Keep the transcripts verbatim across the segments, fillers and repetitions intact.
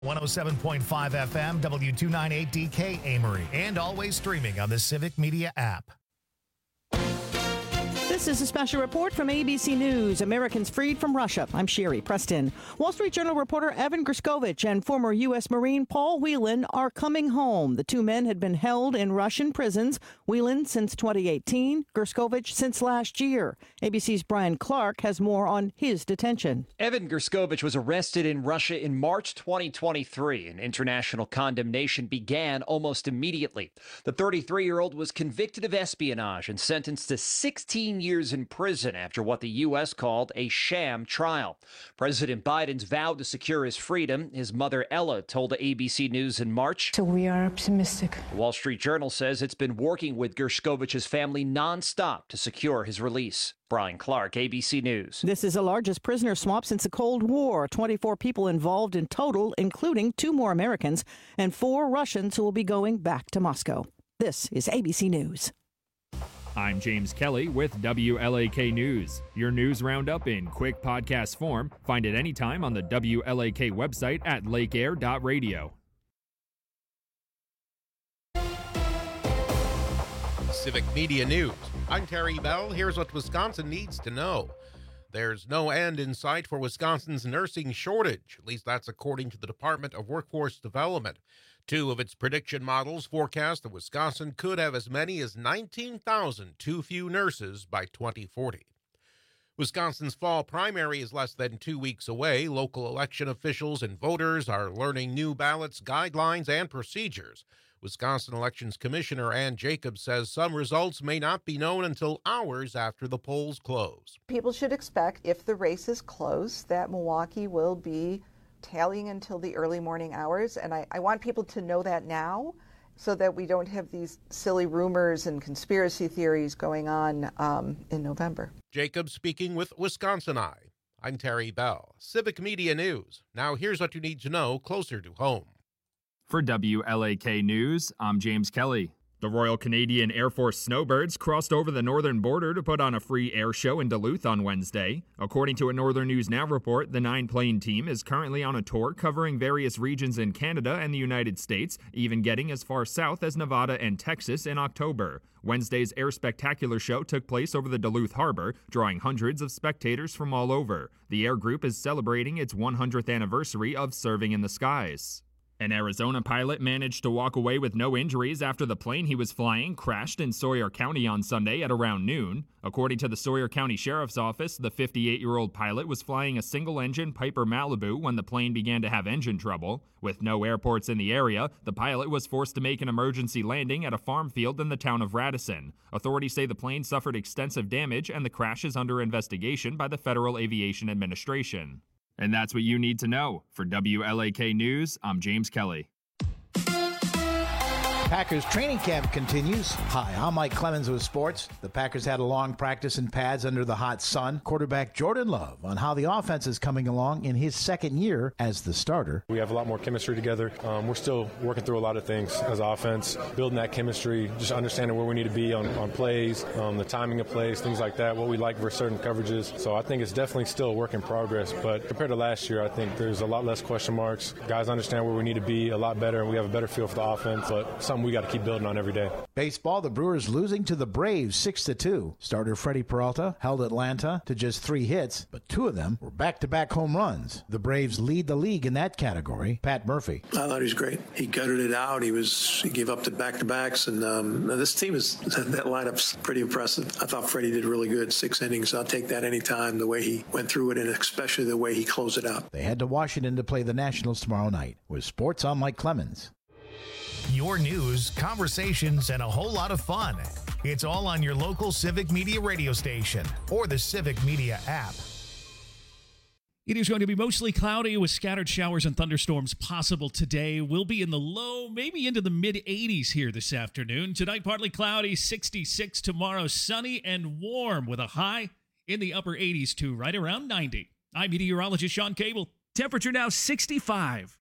one oh seven point five F M, W two ninety-eight D K Amory, and always streaming on the Civic Media app. This is a special report from A B C News. Americans freed from Russia. I'm Sherry Preston. Wall Street Journal reporter Evan Gerskovich and former U S Marine Paul Whelan are coming home. The two men had been held in Russian prisons, Whelan since twenty eighteen, Gerskovich since last year. A B C's Brian Clark has more on his detention. Evan Gerskovich was arrested in Russia in March twenty twenty-three, and international condemnation began almost immediately. The thirty-three-year-old was convicted of espionage and sentenced to sixteen years in prison after what the U S called a sham trial. President Biden's vowed to secure his freedom. His mother, Ella, told A B C News in March. So we are optimistic. The Wall Street Journal says it's been working with Gershkovich's family nonstop to secure his release. Brian Clark, A B C News. This is the largest prisoner swap since the Cold War. twenty-four people involved in total, including two more Americans and four Russians who will be going back to Moscow. This is A B C News. I'm James Kelly with W L A K News. Your news roundup in quick podcast form. Find it anytime on the W L A K website at lake air dot radio. Civic Media News. I'm Terry Bell. Here's what Wisconsin needs to know. There's no end in sight for Wisconsin's nursing shortage. At least that's according to the Department of Workforce Development. Two of its prediction models forecast that Wisconsin could have as many as nineteen thousand too few nurses by twenty forty. Wisconsin's fall primary is less than two weeks away. Local election officials and voters are learning new ballots, guidelines, and procedures. Wisconsin Elections Commissioner Ann Jacobs says some results may not be known until hours after the polls close. People should expect, if the race is close, that Milwaukee will be tallying until the early morning hours. And I, I want people to know that now so that we don't have these silly rumors and conspiracy theories going on um, in November. Jacobs speaking with Wisconsin Eye. I'm Terry Bell, Civic Media News. Now here's what you need to know closer to home. For W L A K News, I'm James Kelly. The Royal Canadian Air Force Snowbirds crossed over the northern border to put on a free air show in Duluth on Wednesday. According to a Northern News Now report, the nine-plane team is currently on a tour covering various regions in Canada and the United States, even getting as far south as Nevada and Texas in October. Wednesday's Air Spectacular show took place over the Duluth Harbor, drawing hundreds of spectators from all over. The air group is celebrating its one hundredth anniversary of serving in the skies. An Arizona pilot managed to walk away with no injuries after the plane he was flying crashed in Sawyer County on Sunday at around noon. According to the Sawyer County Sheriff's Office, the fifty-eight-year-old pilot was flying a single-engine Piper Malibu when the plane began to have engine trouble. With no airports in the area, the pilot was forced to make an emergency landing at a farm field in the town of Radisson. Authorities say the plane suffered extensive damage and the crash is under investigation by the Federal Aviation Administration. And that's what you need to know. For W L A K News, I'm James Kelly. Packers training camp continues. Hi, I'm Mike Clemens with sports. The Packers had a long practice in pads under the hot sun. Quarterback Jordan Love on how the offense is coming along in his second year as the starter. We have a lot more chemistry together. Um, we're still working through a lot of things as offense, building that chemistry, just understanding where we need to be on, on plays, um, the timing of plays, things like that, what we like for certain coverages. So I think it's definitely still a work in progress. But compared to last year, I think there's a lot less question marks. Guys understand where we need to be a lot better, and we have a better feel for the offense. But something we got to keep building on every day. Baseball, the Brewers losing to the Braves six to two. Starter Freddie Peralta held Atlanta to just three hits, but two of them were back-to-back home runs. The Braves lead the league in that category. Pat Murphy. I thought he was great. He gutted it out. He was he gave up the back-to-backs, and um, this team is that lineup's pretty impressive. I thought Freddie did really good. Six innings. I'll take that anytime. The way he went through it, and especially the way he closed it out. They head to Washington to play the Nationals tomorrow night. With sports, I'm Mike Clemens. Your news, conversations, and a whole lot of fun. It's all on your local Civic Media radio station or the Civic Media app. It is going to be mostly cloudy with scattered showers and thunderstorms possible today. We'll be in the low, maybe into the mid eighties here this afternoon. Tonight, partly cloudy, sixty-six. Tomorrow, sunny and warm with a high in the upper eighties to right around ninety. I'm meteorologist Sean Cable. Temperature now sixty-five.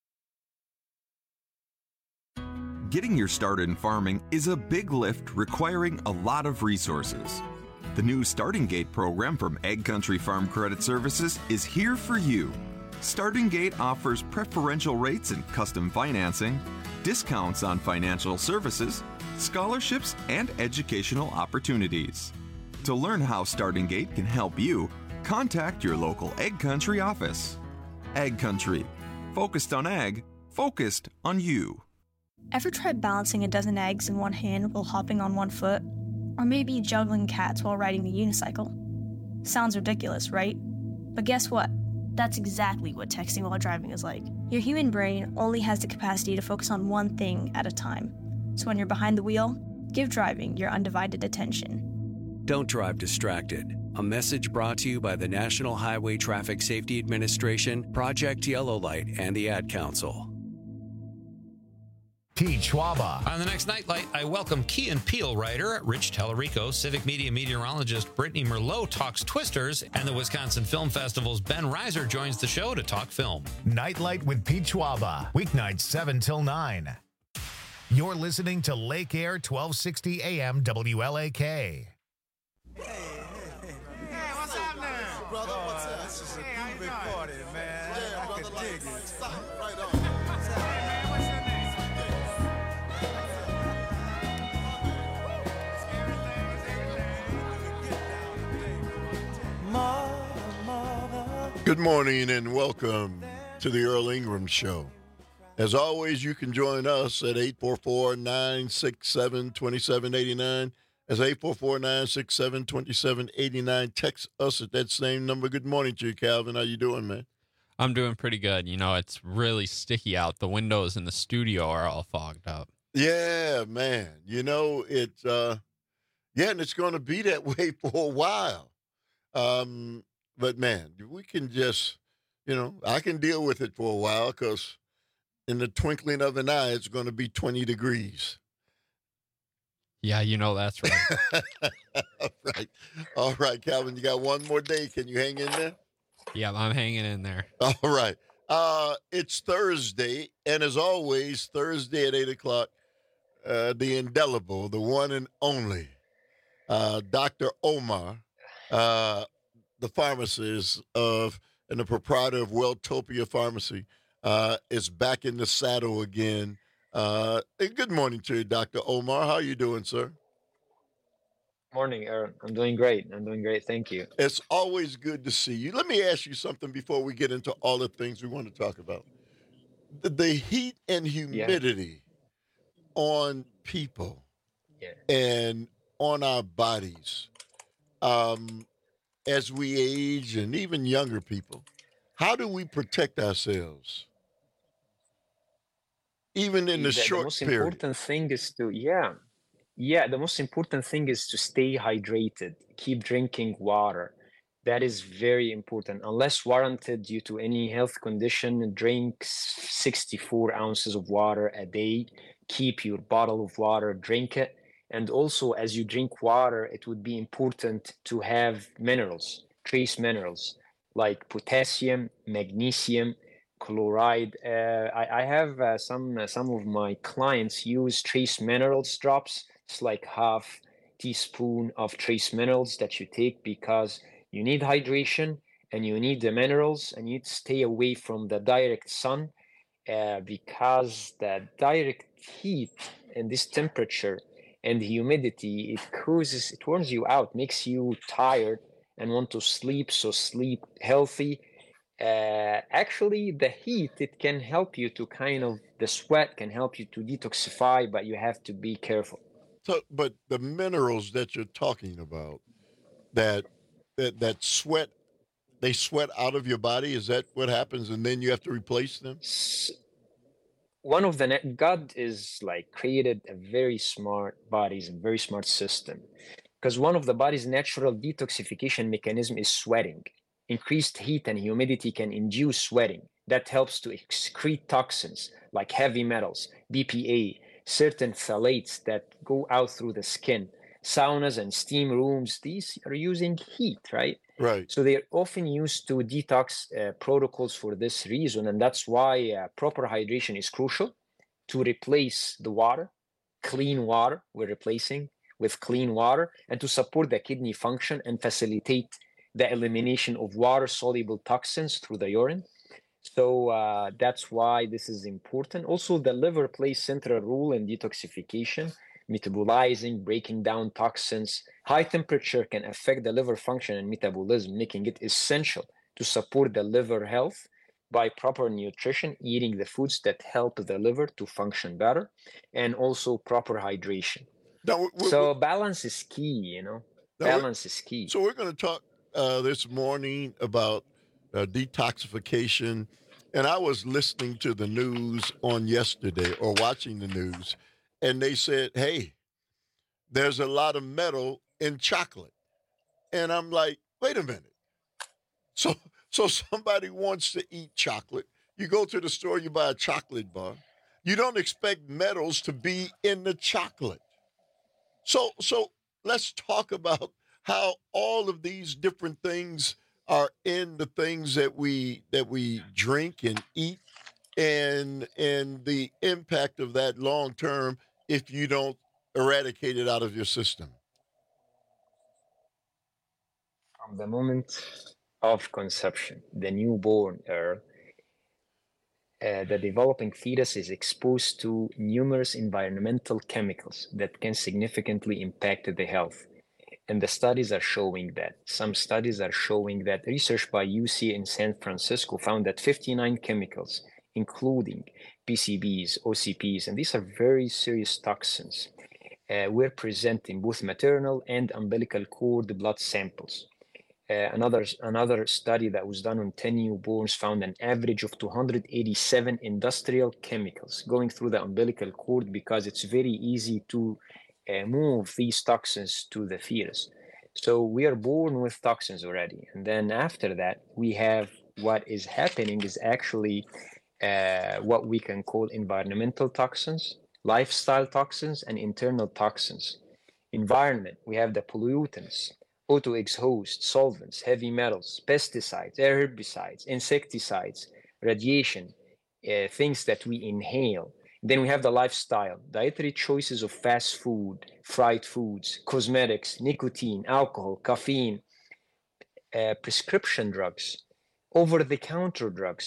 Getting your start in farming is a big lift requiring a lot of resources. The new Starting Gate program from Ag Country Farm Credit Services is here for you. Starting Gate offers preferential rates and custom financing, discounts on financial services, scholarships, and educational opportunities. To learn how Starting Gate can help you, contact your local Egg Country office. Egg Country. Focused on egg, focused on you. Ever tried balancing a dozen eggs in one hand while hopping on one foot? Or maybe juggling cats while riding a unicycle? Sounds ridiculous, right? But guess what? That's exactly what texting while driving is like. Your human brain only has the capacity to focus on one thing at a time. So when you're behind the wheel, give driving your undivided attention. Don't drive distracted. A message brought to you by the National Highway Traffic Safety Administration, Project Yellow Light, and the Ad Council. Pete Schwaba. On the next Nightlight, I welcome Key and Peele writer Rich Tallarico, Civic Media meteorologist Brittany Merlot talks Twisters, and the Wisconsin Film Festival's Ben Reiser joins the show to talk film. Nightlight with Pete Schwaba, weeknights seven till nine. You're listening to Lake Air twelve sixty A M W L A K. Hey, hey, hey. Hey, what's happening? Brother, what's up? This is a hey, big party, man. Yeah, I brother, can dig it. Stop. Right on. Good morning and welcome to the Earl Ingram Show. As always, you can join us at eight four four, nine six seven, two seven eight nine. That's eight four four, nine six seven, two seven eight nine. Text us at that same number. Good morning to you, Calvin. How you doing, man? I'm doing pretty good. You know, it's really sticky out. The windows in the studio are all fogged up. Yeah, man. You know, it's, uh, yeah, and it's going to be that way for a while. Um, but, man, we can just, you know, I can deal with it for a while because in the twinkling of an eye, it's going to be twenty degrees. Yeah, you know that's right. All right. All right, Calvin, you got one more day. Can you hang in there? Yeah, I'm hanging in there. All right. Uh, it's Thursday, and as always, Thursday at eight o'clock, uh, the indelible, the one and only, uh, Doctor Omar, uh, the pharmacist of and the proprietor of Welltopia Pharmacy, uh, is back in the saddle again. Uh, good morning to you, Doctor Omar. How are you doing, sir? Morning, Aaron. I'm doing great. I'm doing great. Thank you. It's always good to see you. Let me ask you something before we get into all the things we want to talk about. The, the heat and humidity yeah. on people yeah. and on our bodies um, as we age, and even younger people. How do we protect ourselves? Even in the, the short the most period. important thing is to, yeah. Yeah, the most important thing is to stay hydrated. Keep drinking water. That is very important. Unless warranted due to any health condition, drink sixty-four ounces of water a day. Keep your bottle of water, drink it. And also, as you drink water, it would be important to have minerals, trace minerals, like potassium, magnesium, chloride. Uh, I, I have uh, some uh, some of my clients use trace minerals drops. It's like half teaspoon of trace minerals that you take because you need hydration and you need the minerals, and you need to stay away from the direct sun uh, because the direct heat and this temperature and the humidity, it causes, it warms you out, makes you tired and want to sleep. So sleep healthy. Uh, actually, the heat, it can help you to kind of, the sweat can help you to detoxify, but you have to be careful. So, but the minerals that you're talking about, that that that sweat, they sweat out of your body. Is that what happens, and then you have to replace them? One of the God is like created a very smart bodies and very smart system, because one of the body's natural detoxification mechanism is sweating. Increased heat and humidity can induce sweating. That helps to excrete toxins like heavy metals, B P A, certain phthalates that go out through the skin. Saunas and steam rooms, these are using heat, right? Right. So they're often used to detox uh, protocols for this reason. And that's why uh, proper hydration is crucial to replace the water, clean water we're replacing with clean water, and to support the kidney function and facilitate the elimination of water-soluble toxins through the urine. So uh, that's why this is important. Also, the liver plays central role in detoxification, metabolizing, breaking down toxins. High temperature can affect the liver function and metabolism, making it essential to support the liver health by proper nutrition, eating the foods that help the liver to function better, and also proper hydration. Now, we're, so we're, balance is key, you know. Balance is key. So we're going to talk uh, this morning about uh, detoxification. And I was listening to the news on yesterday or watching the news, and they said, hey, there's a lot of metal in chocolate. And I'm like, wait a minute. So so somebody wants to eat chocolate. You go to the store, you buy a chocolate bar. You don't expect metals to be in the chocolate. So so let's talk about how all of these different things are in the things that we that we drink and eat, and and the impact of that long term if you don't eradicate it out of your system. From the moment of conception, the newborn, Earl, uh, the developing fetus is exposed to numerous environmental chemicals that can significantly impact the health. And the studies are showing that. Some studies are showing that research by U C in San Francisco found that fifty-nine chemicals, including P C Bs, O C Ps, and these are very serious toxins, uh, were present in both maternal and umbilical cord blood samples. Uh, another, another study that was done on ten newborns found an average of two hundred eighty-seven industrial chemicals going through the umbilical cord because it's very easy to Uh, move these toxins to the fetus. So we are born with toxins already. And then after that, we have what is happening is actually uh, what we can call environmental toxins, lifestyle toxins, and internal toxins. Environment, we have the pollutants, auto exhaust, solvents, heavy metals, pesticides, herbicides, insecticides, radiation, uh, things that we inhale. Then we have the lifestyle, dietary choices of fast food, fried foods, cosmetics, nicotine, alcohol, caffeine, uh, prescription drugs, over-the-counter drugs,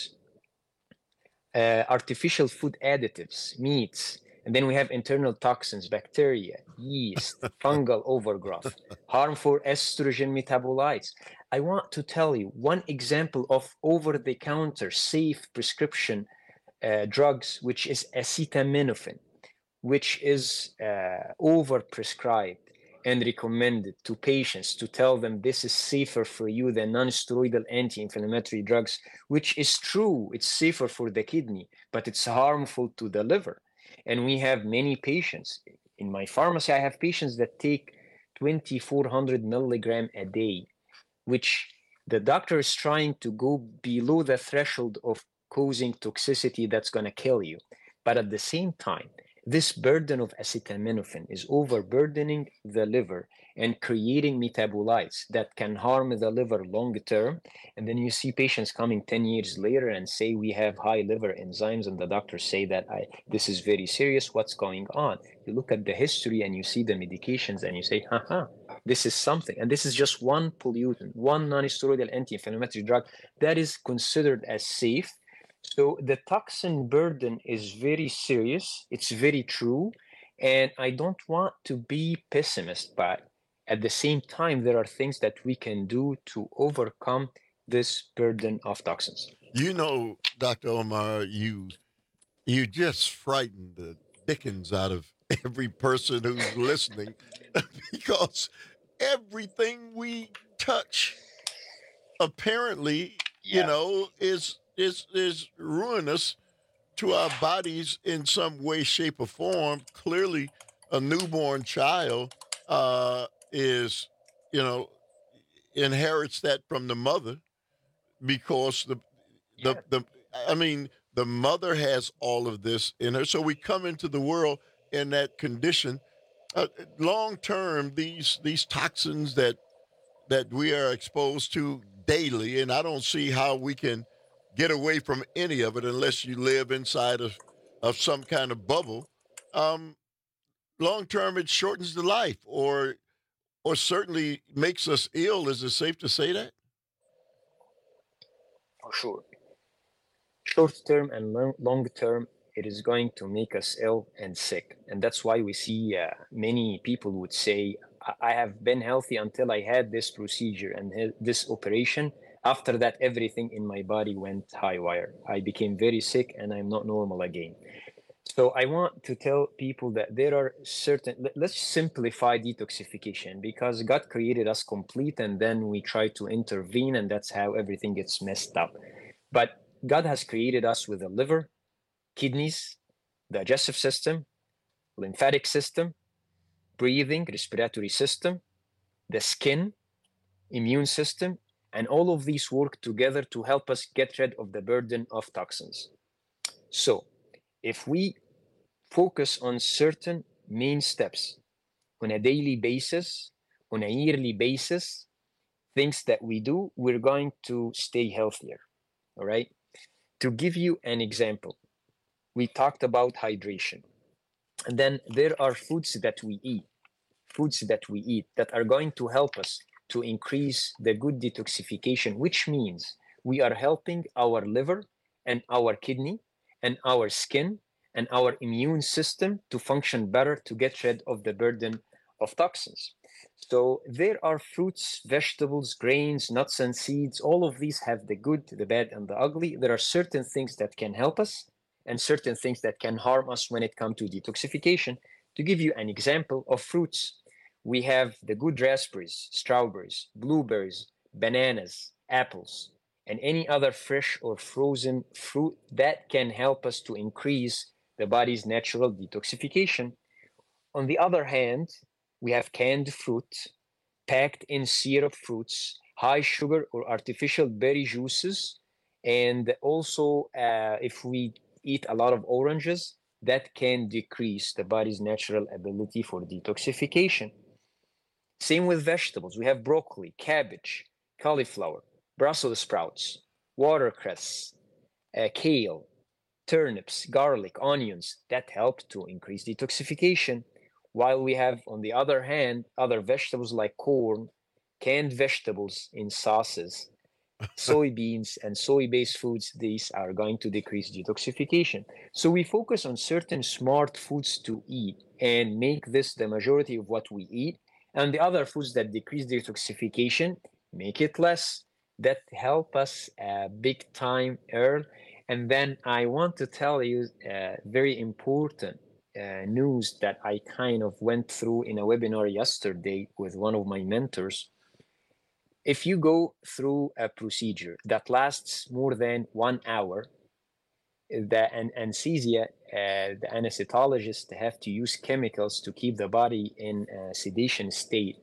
uh, artificial food additives, meats. And then we have internal toxins, bacteria, yeast, fungal overgrowth, harmful estrogen metabolites. I want to tell you one example of over-the-counter safe prescription Uh, drugs, which is acetaminophen, which is uh, overprescribed and recommended to patients to tell them this is safer for you than non-steroidal anti-inflammatory drugs, which is true. It's safer for the kidney, but it's harmful to the liver. And we have many patients. In my pharmacy, I have patients that take twenty-four hundred milligram a day, which the doctor is trying to go below the threshold of causing toxicity that's going to kill you. But at the same time, this burden of acetaminophen is overburdening the liver and creating metabolites that can harm the liver long term. And then you see patients coming ten years later and say, we have high liver enzymes, and the doctors say that I, this is very serious, what's going on? You look at the history and you see the medications and you say, haha, this is something. And this is just one pollutant, one non-steroidal anti-inflammatory drug that is considered as safe. So the toxin burden is very serious. It's very true. And I don't want to be pessimist, but at the same time, there are things that we can do to overcome this burden of toxins. You know, Doctor Omar, you you just frightened the dickens out of every person who's listening because everything we touch apparently, yeah. you know, is is is ruinous to our bodies in some way, shape, or form. Clearly, a newborn child uh, is, you know, inherits that from the mother because the the yeah. the I mean the mother has all of this in her. So we come into the world in that condition. Uh, long term, these these toxins that that we are exposed to daily, and I don't see how we can get away from any of it unless you live inside of, of some kind of bubble. Um, long term, it shortens the life or or certainly makes us ill. Is it safe to say that? For sure. short term and long, long term, it is going to make us ill and sick. And that's why we see uh, many people would say, I have been healthy until I had this procedure and this operation. After that, everything in my body went high wire. I became very sick and I'm not normal again. So I want to tell people that there are certain, let's simplify detoxification, because God created us complete and then we try to intervene and that's how everything gets messed up. But God has created us with a liver, kidneys, digestive system, lymphatic system, breathing, respiratory system, the skin, immune system, and all of these work together to help us get rid of the burden of toxins. So if we focus on certain main steps on a daily basis, on a yearly basis, things that we do, we're going to stay healthier, all right? To give you an example, we talked about hydration. And then there are foods that we eat, foods that we eat that are going to help us to increase the good detoxification, which means we are helping our liver and our kidney and our skin and our immune system to function better, to get rid of the burden of toxins. So there are fruits, vegetables, grains, nuts and seeds. All of these have the good, the bad, and the ugly. There are certain things that can help us and certain things that can harm us when it comes to detoxification. To give you an example of fruits, we have the good raspberries, strawberries, blueberries, bananas, apples, and any other fresh or frozen fruit that can help us to increase the body's natural detoxification. On the other hand, we have canned fruit, packed in syrup fruits, high sugar or artificial berry juices, and also uh, if we eat a lot of oranges, that can decrease the body's natural ability for detoxification. Same with vegetables. We have broccoli, cabbage, cauliflower, Brussels sprouts, watercress, uh, kale, turnips, garlic, onions, that help to increase detoxification. While we have, on the other hand, other vegetables like corn, canned vegetables in sauces, soybeans, and soy-based foods, these are going to decrease detoxification. So we focus on certain smart foods to eat and make this the majority of what we eat. And the other foods that decrease detoxification, make it less. That help us uh, big time early. And then I want to tell you uh, very important uh, news that I kind of went through in a webinar yesterday with one of my mentors. If you go through a procedure that lasts more than one hour, the an anesthesia, uh, the anesthesiologist have to use chemicals to keep the body in a sedation state.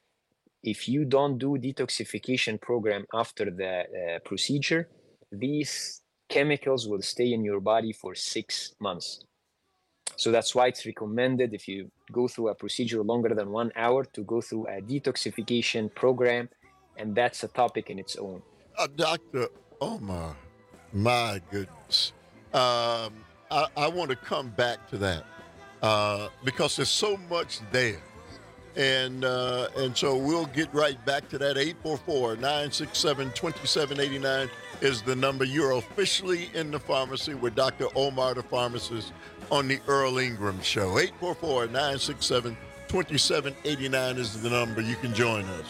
If you don't do detoxification program after the uh, procedure, these chemicals will stay in your body for six months. So that's why it's recommended if you go through a procedure longer than one hour to go through a detoxification program, and that's a topic in its own. Uh, Doctor Omar, my goodness. Um, I, I want to come back to that uh, because there's so much there. And uh, and so we'll get right back to that. eight four four, nine six seven, two seven eight nine is the number. You're officially in the pharmacy with Doctor Omar, the pharmacist, on the Earl Ingram Show. eight four four, nine six seven, two seven eight nine is the number. You can join us.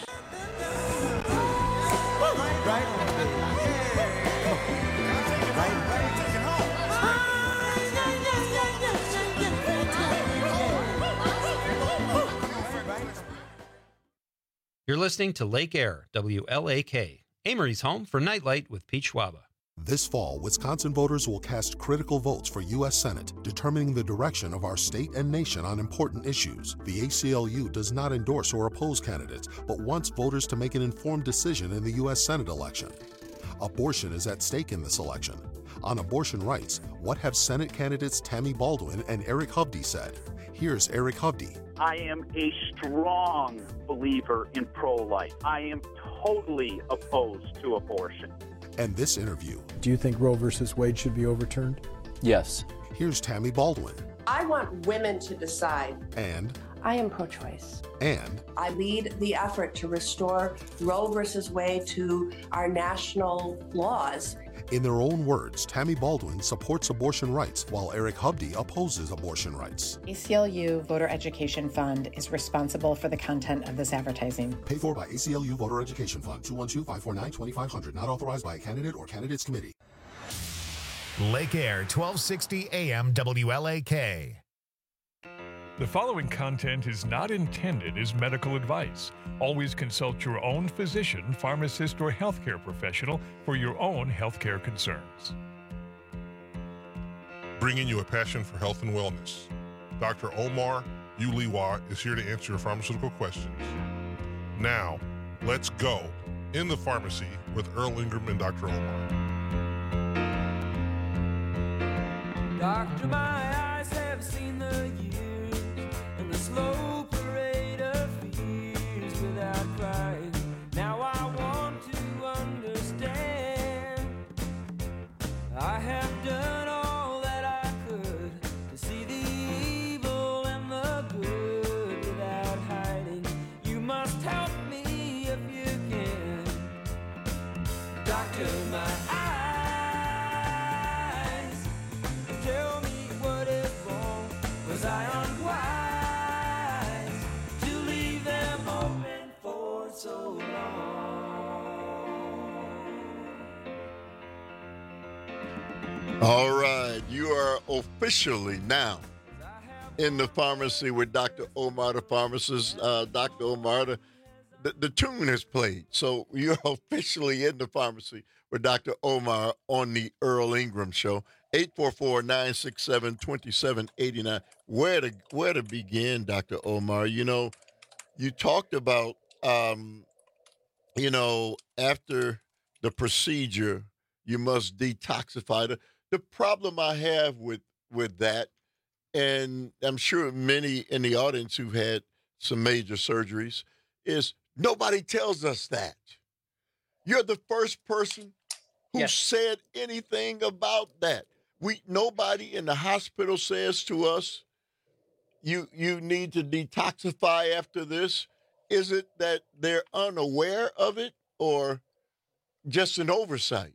You're listening to Lake Air, W L A K, Amory's home for Nightlight with Pete Schwaba. This fall, Wisconsin voters will cast critical votes for U S Senate, determining the direction of our state and nation on important issues. The A C L U does not endorse or oppose candidates, but wants voters to make an informed decision in the U S Senate election. Abortion is at stake in this election. On abortion rights, what have Senate candidates Tammy Baldwin and Eric Hovde said? Here's Eric Hovde. I am a strong believer in pro-life. I am totally opposed to abortion. And this interview. Do you think Roe versus Wade should be overturned? Yes. Here's Tammy Baldwin. I want women to decide. And. I am pro-choice. And. I lead the effort to restore Roe versus Wade to our national laws. In their own words, Tammy Baldwin supports abortion rights, while Eric Hubdy opposes abortion rights. A C L U Voter Education Fund is responsible for the content of this advertising. Paid for by A C L U Voter Education Fund, two one two, five four nine, two five zero zero, not authorized by a candidate or candidates committee. Lake Air, twelve sixty A M W L A K. The following content is not intended as medical advice. Always consult your own physician, pharmacist, or healthcare professional for your own healthcare concerns. Bringing you a passion for health and wellness. Doctor Omar Uliwa is here to answer your pharmaceutical questions. Now, let's go in the pharmacy with Earl Ingram and Doctor Omar. Doctor, my eyes have seen the years and the slow parade of fears without crying. Now I want to understand. I have done all that I could to see the evil and the good without hiding. You must help me if you can. Doctor, my eyes, tell me what is wrong. Was I unwise to leave them open for so long? All right, you are officially now in the pharmacy with Doctor Omar, the pharmacist. Uh, Doctor Omar, the, the, the tune is played. So you're officially in the pharmacy with Doctor Omar on the Earl Ingram Show. eight four four, nine six seven, two seven eight nine. Where to, where to begin, Doctor Omar? You know, you talked about, um, you know, after the procedure, you must detoxify. The, the problem I have with, with that, and I'm sure many in the audience who've had some major surgeries, is nobody tells us that. You're the first person who Yes. said anything about that. We nobody in the hospital says to us, you you need to detoxify after this. Is it that they're unaware of it or just an oversight?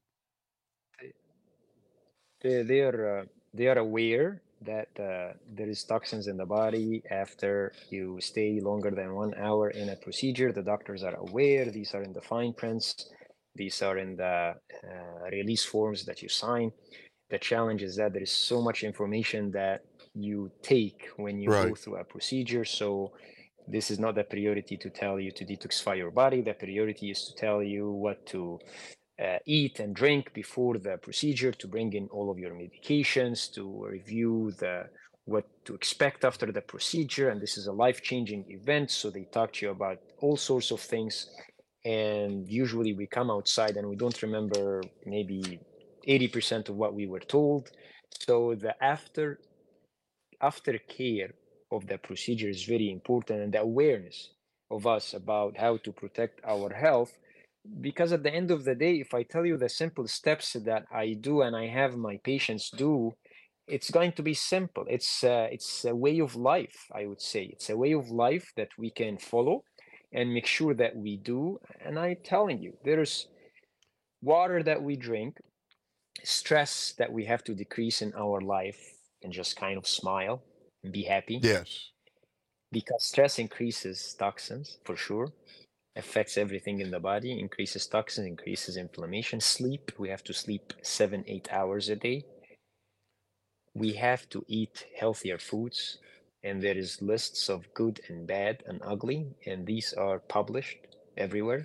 They, they are uh, they are aware that uh, there is toxins in the body after you stay longer than one hour in a procedure. The doctors are aware. These are in the fine prints. These are in the uh, release forms that you sign. The challenge is that there is so much information that you take when you go Right. through a procedure. So this is not the priority to tell you to detoxify your body. The priority is to tell you what to uh, eat and drink before the procedure, to bring in all of your medications, to review the what to expect after the procedure. And this is a life-changing event. So they talk to you about all sorts of things. And usually we come outside and we don't remember maybe eighty percent of what we were told. So the after aftercare of the procedure is very important, and the awareness of us about how to protect our health. Because at the end of the day, if I tell you the simple steps that I do and I have my patients do, it's going to be simple. It's uh, it's a way of life, I would say. It's a way of life that we can follow and make sure that we do. And I'm telling you, there's water that we drink, stress that we have to decrease in our life, and just kind of smile and be happy. Yes. Because stress increases toxins, for sure, affects everything in the body, increases toxins, increases inflammation. Sleep, we have to sleep seven, eight hours a day. We have to eat healthier foods, and there is lists of good and bad and ugly, and these are published everywhere.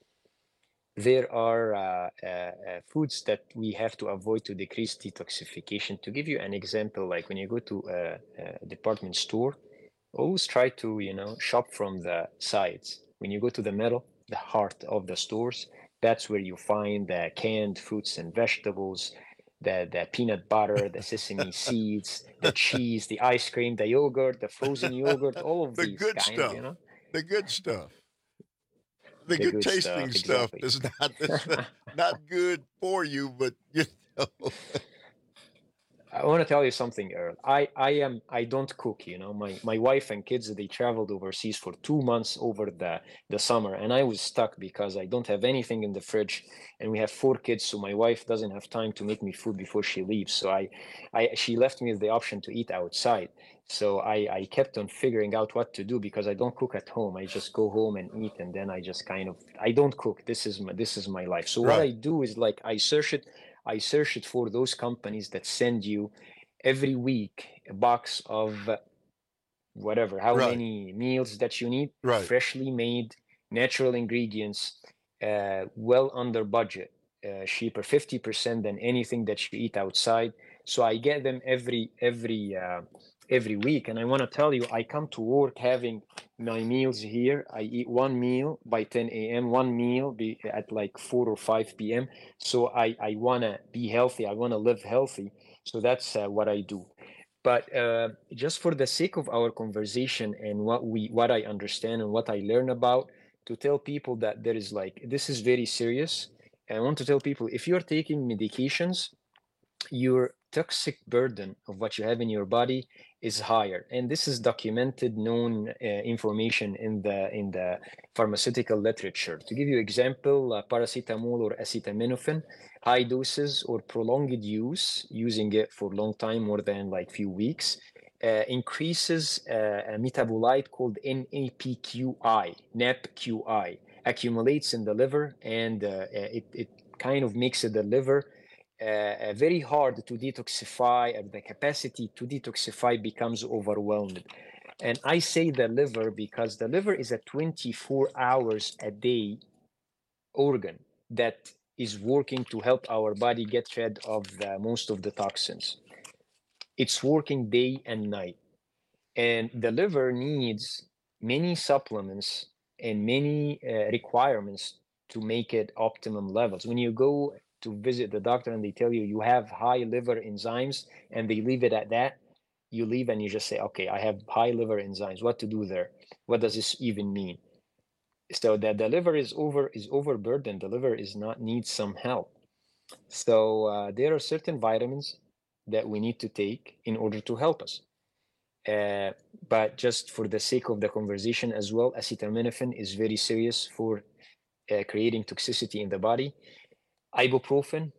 There are uh, uh, uh, foods that we have to avoid to decrease detoxification. To give you an example, like when you go to a, a department store, always try to, you know, shop from the sides. When you go to the middle, the heart of the stores, that's where you find the canned fruits and vegetables, the, the peanut butter, the sesame seeds, the cheese, the ice cream, the yogurt, the frozen yogurt, all of The these good kind stuff. of, you know. The good stuff. The, The good, good tasting stuff, stuff, exactly. is not, is not not good for you, but you know. I want to tell you something, Earl. I, I am I don't cook, you know. My my wife and kids, they traveled overseas for two months over the, the summer, and I was stuck because I don't have anything in the fridge, and we have four kids, so my wife doesn't have time to make me food before she leaves. So I, I she left me with the option to eat outside. So I, I kept on figuring out what to do because I don't cook at home. I just go home and eat, and then I just kind of I don't cook. This is my this is my life. So what I do is like I search it. I search it for those companies that send you every week a box of whatever, how Right. many meals that you need, Right. freshly made, natural ingredients, uh, well under budget, uh, cheaper fifty percent than anything that you eat outside. So I get them every every uh, every week, and I want to tell you, I come to work having my meals here. I eat one meal by ten a.m., one meal be at like four or five p.m. So I, I want to be healthy. I want to live healthy. So that's uh, what I do. But uh, just for the sake of our conversation and what we what I understand and what I learn about, to tell people that there is like, this is very serious. And I want to tell people, if you're taking medications, your toxic burden of what you have in your body is higher, and this is documented, known uh, information in the in the pharmaceutical literature. To give you example, uh, paracetamol or acetaminophen, high doses or prolonged use, using it for a long time, more than like few weeks, uh, increases uh, a metabolite called N A P Q I, N A P Q I, accumulates in the liver, and uh, it it kind of makes it the liver Uh, very hard to detoxify, and the capacity to detoxify becomes overwhelmed. And I say the liver because the liver is a twenty-four hours a day organ that is working to help our body get rid of the, most of the toxins. It's working day and night. And the liver needs many supplements and many uh, requirements to make it optimum levels. When you go to visit the doctor and they tell you you have high liver enzymes and they leave it at that, you leave and you just say, okay, I have high liver enzymes. What to do there? What does this even mean? So that the liver is over is overburdened. The liver is not needs some help. So uh, there are certain vitamins that we need to take in order to help us. Uh, but just for the sake of the conversation as well, acetaminophen is very serious for uh, creating toxicity in the body. Ibuprofen,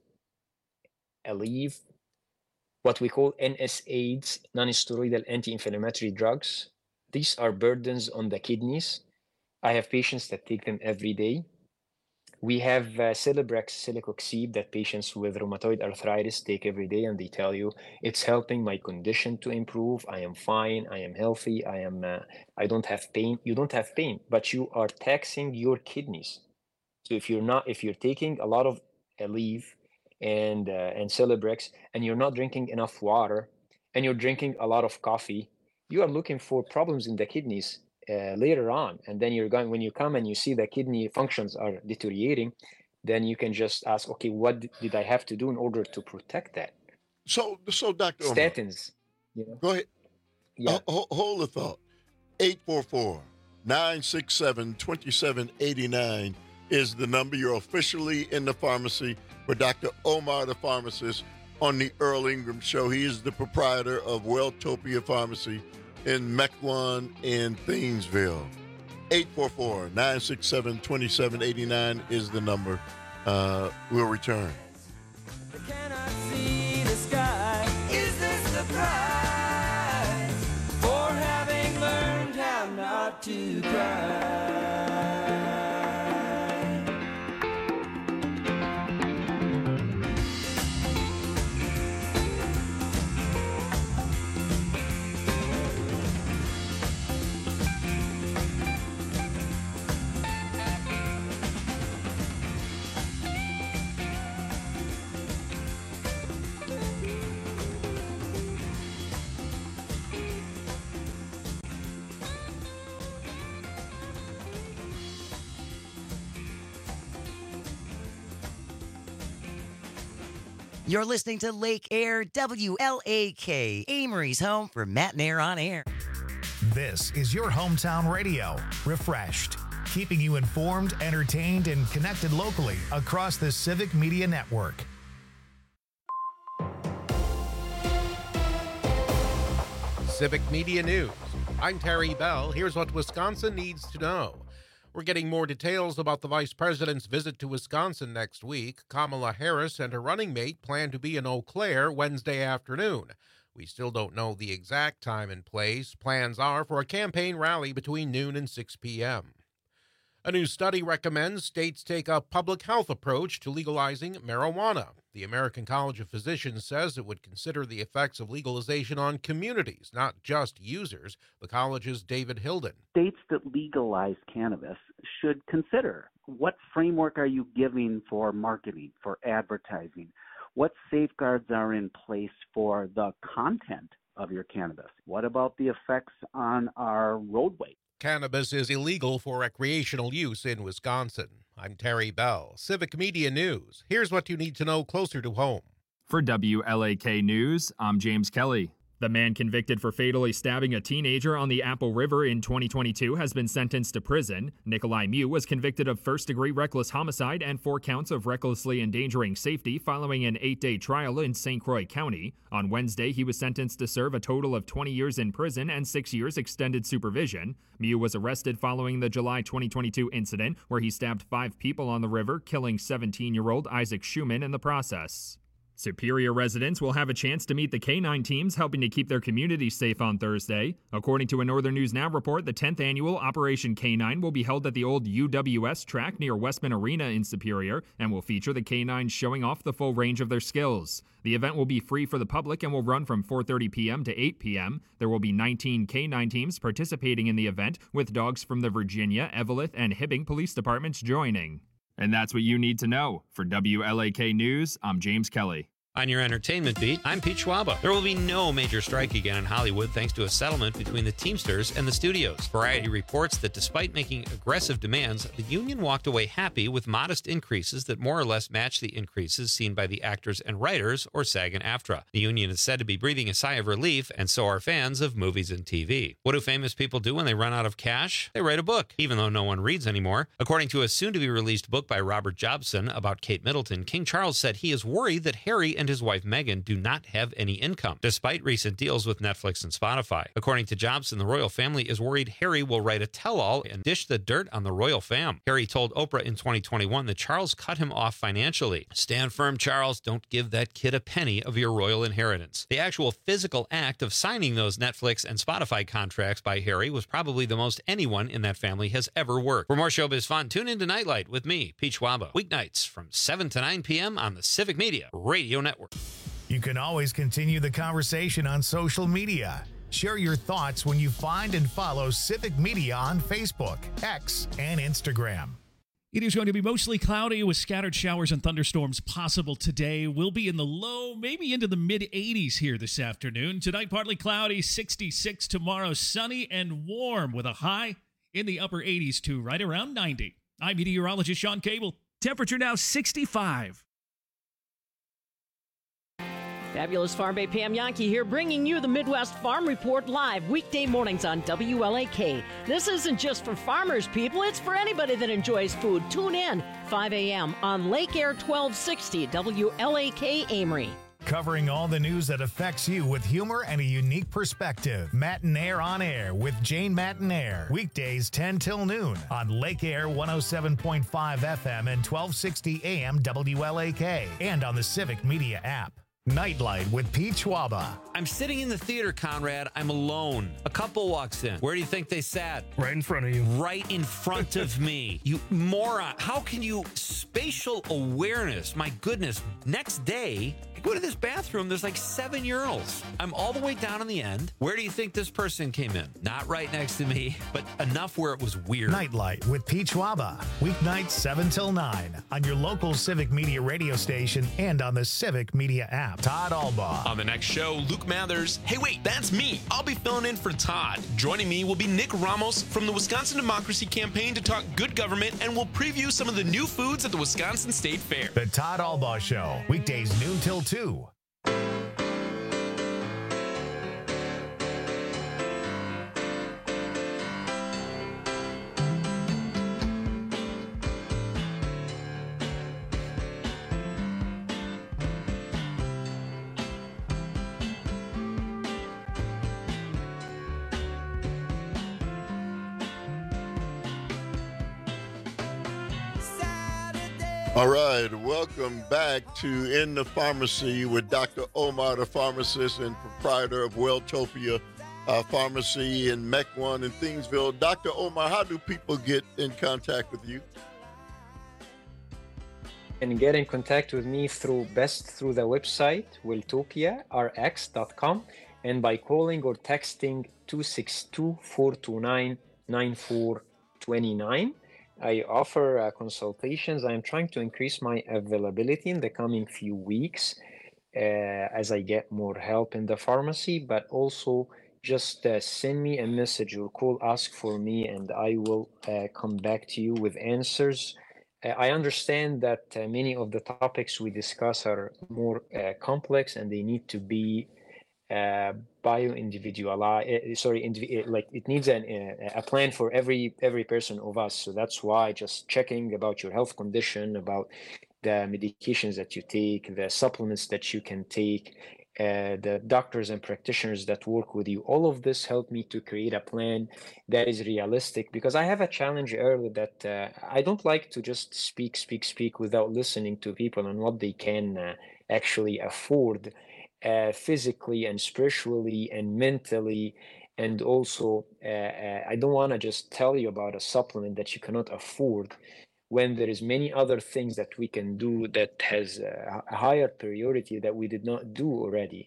Aleve, what we call N SAIDs, non-steroidal anti-inflammatory drugs. These are burdens on the kidneys. I have patients that take them every day. We have uh, Celebrex, Celecoxib, that patients with rheumatoid arthritis take every day, and they tell you it's helping my condition to improve. I am fine. I am healthy. I am. Uh, I don't have pain. You don't have pain, but you are taxing your kidneys. So if you're not, if you're taking a lot of Aleve and uh, and Celebrex, and you're not drinking enough water, and you're drinking a lot of coffee, you are looking for problems in the kidneys uh, later on. And then you're going, when you come and you see the kidney functions are deteriorating, then you can just ask, okay, what did I have to do in order to protect that? So, so Doctor Omar, statins. You know? Go ahead. Yeah. Uh, hold the thought. eight four four, nine six seven, two seven eight nine is the number. You're officially in the pharmacy with Doctor Omar, the pharmacist, on the Earl Ingram Show. He is the proprietor of Welltopia Pharmacy in Mequon in Thiensville. eight four four, nine six seven, two seven eight nine is the number. Uh, we'll return. See the sky. Is this the price for having learned how not to cry? You're listening to Lake Air W L A K, Amory's home for Matt and Air on Air. This is your hometown radio, Refreshed, keeping you informed, entertained, and connected locally across the Civic Media Network. Civic Media News. I'm Terry Bell. Here's what Wisconsin needs to know. We're getting more details about the vice president's visit to Wisconsin next week. Kamala Harris and her running mate plan to be in Eau Claire Wednesday afternoon. We still don't know the exact time and place. Plans are for a campaign rally between noon and six p.m. A new study recommends states take a public health approach to legalizing marijuana. The American College of Physicians says it would consider the effects of legalization on communities, not just users. The college's David Hilden. States that legalize cannabis should consider what framework are you giving for marketing, for advertising? What safeguards are in place for the content of your cannabis? What about the effects on our roadway? Cannabis is illegal for recreational use in Wisconsin. I'm Terry Bell, Civic Media News. Here's what you need to know closer to home. For W L A K News, I'm James Kelly. The man convicted for fatally stabbing a teenager on the Apple River in twenty twenty-two has been sentenced to prison. Nikolai Mew was convicted of first-degree reckless homicide and four counts of recklessly endangering safety following an eight-day trial in Saint Croix County. On Wednesday, he was sentenced to serve a total of twenty years in prison and six years extended supervision. Mew was arrested following the July twenty twenty-two incident where he stabbed five people on the river, killing seventeen-year-old Isaac Schumann in the process. Superior residents will have a chance to meet the K nine teams helping to keep their communities safe on Thursday. According to a Northern News Now report, the tenth annual Operation K nine will be held at the old U W S track near Westman Arena in Superior and will feature the K nines showing off the full range of their skills. The event will be free for the public and will run from four thirty p.m. to eight p.m. There will be nineteen K nine teams participating in the event, with dogs from the Virginia, Eveleth, and Hibbing police departments joining. And that's what you need to know. For W L A K News, I'm James Kelly. On your entertainment beat, I'm Pete Schwaba. There will be no major strike again in Hollywood thanks to a settlement between the Teamsters and the studios. Variety reports that despite making aggressive demands, the union walked away happy with modest increases that more or less match the increases seen by the actors and writers, or SAG and AFTRA. The union is said to be breathing a sigh of relief, and so are fans of movies and T V. What do famous people do when they run out of cash? They write a book, even though no one reads anymore. According to a soon-to-be-released book by Robert Jobson about Kate Middleton, King Charles said he is worried that Harry and his wife Meghan do not have any income, despite recent deals with Netflix and Spotify. According to Jobson, the royal family is worried Harry will write a tell-all and dish the dirt on the royal fam. Harry told Oprah in twenty twenty-one that Charles cut him off financially. Stand firm, Charles. Don't give that kid a penny of your royal inheritance. The actual physical act of signing those Netflix and Spotify contracts by Harry was probably the most anyone in that family has ever worked. For more showbiz fun, tune into Nightlight with me, Pete Schwaba, weeknights from seven to nine p.m. on the Civic Media Radio Network. You can always continue the conversation on social media. Share your thoughts when you find and follow Civic Media on Facebook, X, and Instagram. It is going to be mostly cloudy with scattered showers and thunderstorms possible today. We'll be in the low, maybe into the mid eighties here this afternoon. Tonight, partly cloudy, sixty-six. Tomorrow, sunny and warm with a high in the upper eighties to right around ninety. I'm meteorologist Sean Cable. Temperature now sixty-five. Fabulous Farm Bay Pam Yankee here, bringing you the Midwest Farm Report live weekday mornings on W L A K. This isn't just for farmers, people. It's for anybody that enjoys food. Tune in five a.m. on Lake Air twelve sixty W L A K Amory. Covering all the news that affects you with humor and a unique perspective. Matinaire on Air with Jane Matinaire. Weekdays ten till noon on Lake Air one oh seven point five F M and twelve sixty A M W L A K and on the Civic Media app. Nightlight with Pete Schwaba. I'm sitting in the theater, Conrad. I'm alone. A couple walks in. Where do you think they sat? Right in front of you. Right in front of me. You moron. How can you... Spatial awareness. My goodness. Next day, I go to this bathroom. There's like seven urinals. I'm all the way down on the end. Where do you think this person came in? Not right next to me, but enough where it was weird. Nightlight with Pete Schwaba. Weeknights seven till nine on your local Civic Media radio station and on the Civic Media app. Todd Albaugh. On the next show, Luke Mathers. Hey, wait, that's me. I'll be filling in for Todd. Joining me will be Nick Ramos from the Wisconsin Democracy Campaign to talk good government, and we'll preview some of the new foods at the Wisconsin State Fair. The Todd Albaugh Show. Weekdays noon till two. All right, welcome back to In the Pharmacy with Doctor Omar, the pharmacist and proprietor of Welltopia uh, Pharmacy in Mequon and Thingsville. Doctor Omar, how do people get in contact with you? And get in contact with me through best through the website welltopia r x dot com and by calling or texting two six two, four two nine, nine four two nine. I offer uh, consultations. I'm trying to increase my availability in the coming few weeks uh, as I get more help in the pharmacy, but also just uh, send me a message or call, ask for me, and I will uh, come back to you with answers. Uh, I understand that uh, many of the topics we discuss are more uh, complex and they need to be uh, bio-individualized, uh, sorry, indiv- like it needs an, uh, a plan for every every person of us. So that's why just checking about your health condition, about the medications that you take, the supplements that you can take, uh, the doctors and practitioners that work with you, all of this helped me to create a plan that is realistic, because I have a challenge earlier that uh, I don't like to just speak, speak, speak without listening to people and what they can uh, actually afford. Uh, physically and spiritually and mentally, and also uh, uh, I don't want to just tell you about a supplement that you cannot afford when there is many other things that we can do that has a, a higher priority that we did not do already.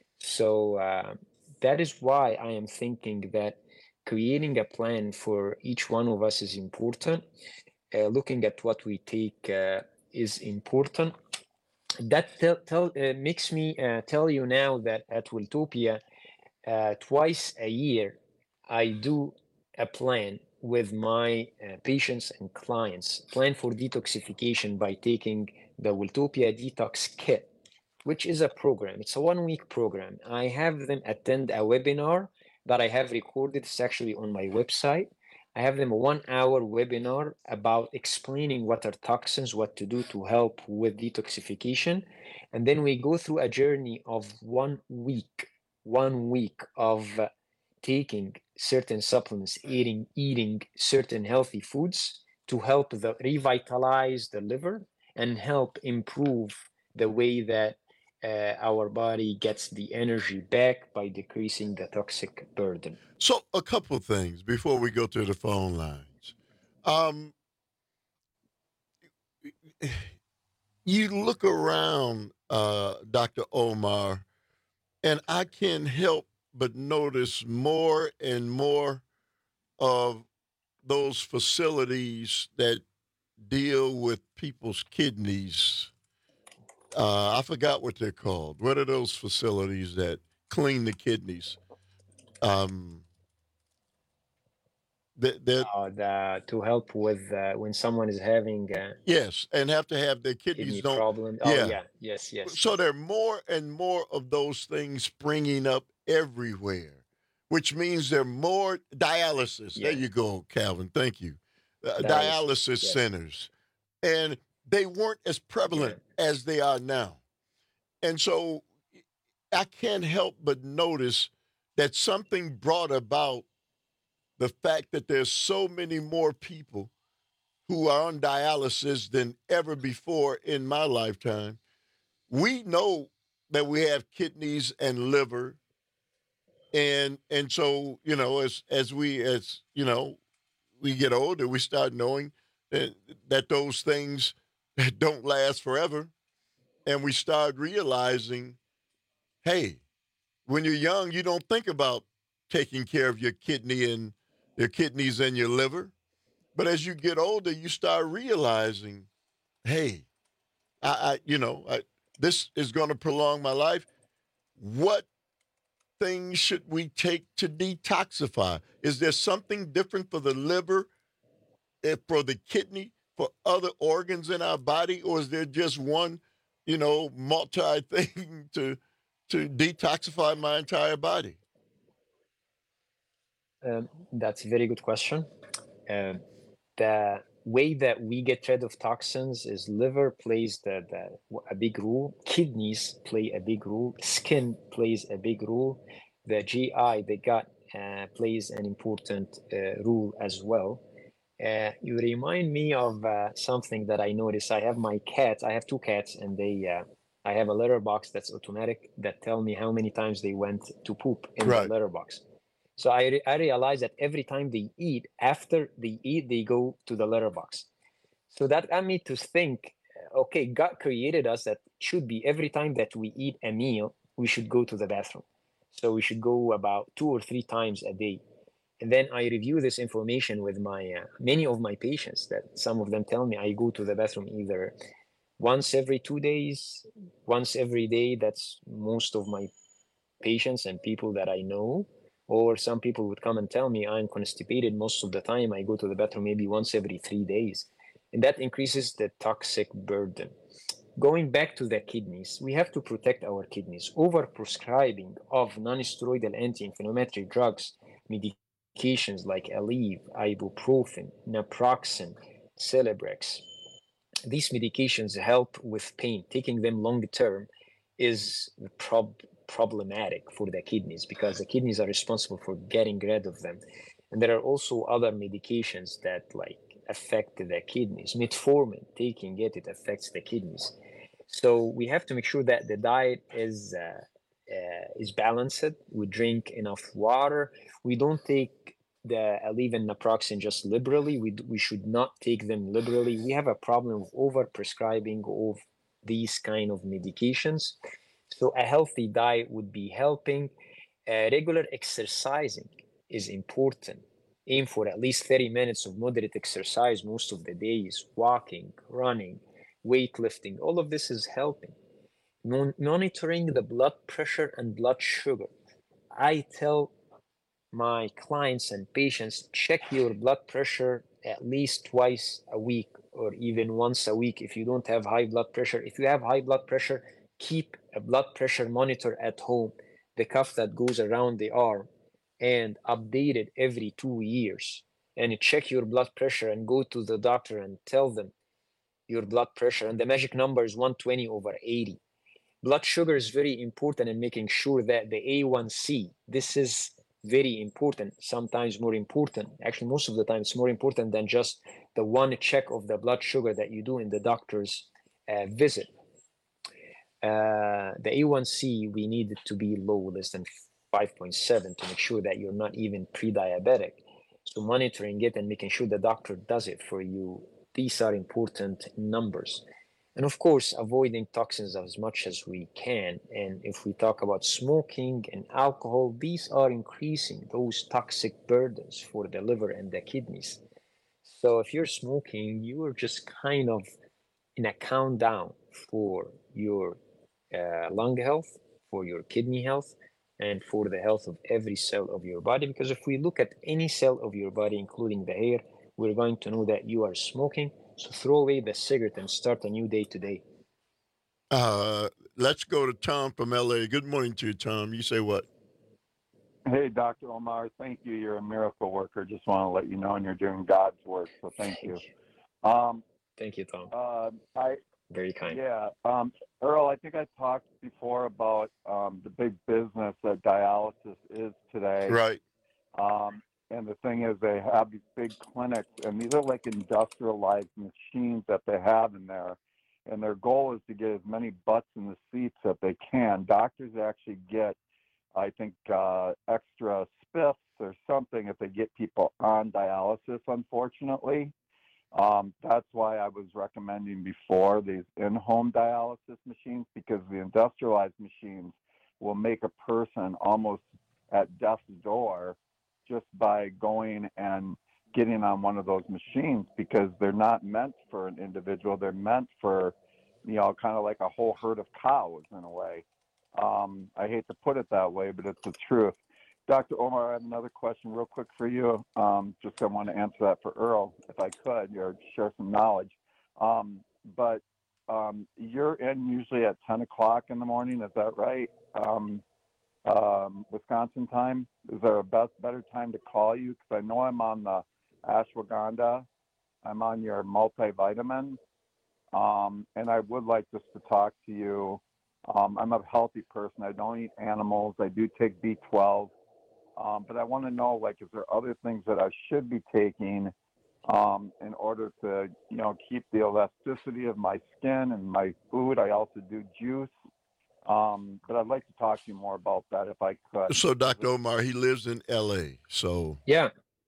So uh, that is why I am thinking that creating a plan for each one of us is important. Uh, looking at what we take uh, is important. That tell, tell, uh, makes me uh, tell you now that at Welltopia, uh, twice a year, I do a plan with my uh, patients and clients, plan for detoxification by taking the Welltopia Detox Kit, which is a program. It's a one-week program. I have them attend a webinar that I have recorded. It's actually on my website. I have them a one-hour webinar about explaining what are toxins, what to do to help with detoxification. And then we go through a journey of one week, one week of uh, taking certain supplements, eating, eating certain healthy foods to help the, revitalize the liver and help improve the way that uh, our body gets the energy back by decreasing the toxic burden. So a couple of things before we go to the phone lines. Um, you look around, uh, Doctor Omar, and I can't help but notice more and more of those facilities that deal with people's kidneys. Uh, I forgot what they're called. What are those facilities that clean the kidneys? Um, that, that uh, the, to help with uh, when someone is having uh, yes, and have to have their kidneys kidney don't problem. Oh yeah. yeah, yes, yes. So there are more and more of those things springing up everywhere, which means there are more dialysis. Yeah. There you go, Calvin. Thank you. Uh, dialysis, dialysis yes. centers, and they weren't as prevalent yeah. as they are now. And so I can't help but notice that something brought about the fact that there's so many more people who are on dialysis than ever before in my lifetime. We know that we have kidneys and liver. And and so, you know, as as we as, you know, we get older, we start knowing that, that those things don't last forever. And we start realizing, hey, when you're young, you don't think about taking care of your kidney and your kidneys and your liver. But as you get older, you start realizing, hey, I, I you know, I, this is going to prolong my life. What things should we take to detoxify? Is there something different for the liver, for the kidney, for other organs in our body, or is there just one, you know, multi thing to to detoxify my entire body? Um, that's a very good question. Uh, the way that we get rid of toxins is liver plays the, the a big role, kidneys play a big role, skin plays a big role, the G I, the gut, uh, plays an important uh, role as well. Uh, you remind me of uh, something that I noticed. I have my cats. I have two cats, and they. Uh, I have a litter box that's automatic that tell me how many times they went to poop in Right. the litter box. So I re- I realize that every time they eat, after they eat, they go to the litter box. So that got me to think. Okay, God created us that should be every time that we eat a meal, we should go to the bathroom. So we should go about two or three times a day. And then I review this information with my uh, many of my patients that some of them tell me I go to the bathroom either once every two days, once every day. That's most of my patients and people that I know. Or some people would come and tell me I'm constipated most of the time. I go to the bathroom maybe once every three days. And that increases the toxic burden. Going back to the kidneys, we have to protect our kidneys. Overprescribing of non-steroidal anti-inflammatory drugs, medications like Aleve, ibuprofen, naproxen, Celebrex. These medications help with pain. Taking them long term is prob- problematic for the kidneys because the kidneys are responsible for getting rid of them. And there are also other medications that like affect the kidneys. Metformin, taking it, it affects the kidneys. So we have to make sure that the diet is uh, uh, is balanced. We drink enough water. We don't take the Aleve and naproxen just liberally. We we should not take them liberally. We have a problem of over prescribing of these kind of medications. So a healthy diet would be helping. Uh, regular exercising is important. Aim for at least thirty minutes of moderate exercise most of the days, walking, running, weightlifting. All of this is helping. Mon- monitoring the blood pressure and blood sugar. I tell my clients and patients, check your blood pressure at least twice a week or even once a week if you don't have high blood pressure. If you have high blood pressure, keep a blood pressure monitor at home, the cuff that goes around the arm, and update it every two years. And check your blood pressure and go to the doctor and tell them your blood pressure. And the magic number is one twenty over eighty. Blood sugar is very important in making sure that the A one C, this is very important, sometimes more important. Actually, most of the time, it's more important than just the one check of the blood sugar that you do in the doctor's uh, visit. Uh, the A one C, we need it to be low, less than five point seven, to make sure that you're not even pre-diabetic. So monitoring it and making sure the doctor does it for you, these are important numbers. And of course, avoiding toxins as much as we can. And if we talk about smoking and alcohol, these are increasing those toxic burdens for the liver and the kidneys. So if you're smoking, you are just kind of in a countdown for your uh, lung health, for your kidney health, and for the health of every cell of your body. Because if we look at any cell of your body, including the hair, we're going to know that you are smoking. So throw away the cigarette and start a new day today. Uh, let's go to Tom from L A. Good morning to you, Tom. You say what? Hey, Doctor Omar, thank you. You're a miracle worker. Just want to let you know, and you're doing God's work, so thank, thank you. you. Um, thank you, Tom. Uh, I Very kind. Yeah. Um, Earl, I think I talked before about um, the big business that dialysis is today. Right. Um, and the thing is, they have these big clinics, and these are like industrialized machines that they have in there. And their goal is to get as many butts in the seats that they can. Doctors actually get, I think, uh, extra spiffs or something if they get people on dialysis, unfortunately. Um, that's why I was recommending before these in-home dialysis machines, because the industrialized machines will make a person almost at death's door just by going and getting on one of those machines, because they're not meant for an individual. They're meant for, you know, kind of like a whole herd of cows in a way. Um, I hate to put it that way, but it's the truth. Doctor Omar, I have another question real quick for you. Um, just I want to answer that for Earl, if I could, or share some knowledge. Um, but um, you're in usually at ten o'clock in the morning, is that right? Um, um, Wisconsin time? Is there a best, better time to call you? Because I know I'm on the ashwagandha. I'm on your multivitamin. Um, and I would like just to talk to you. Um, I'm a healthy person. I don't eat animals. I do take B twelve. Um, but I want to know, like, is there other things that I should be taking um, in order to, you know, keep the elasticity of my skin and my food. I also do juice. Um, but I'd like to talk to you more about that if I could. So, Doctor Omar, he lives in L A. So Yeah.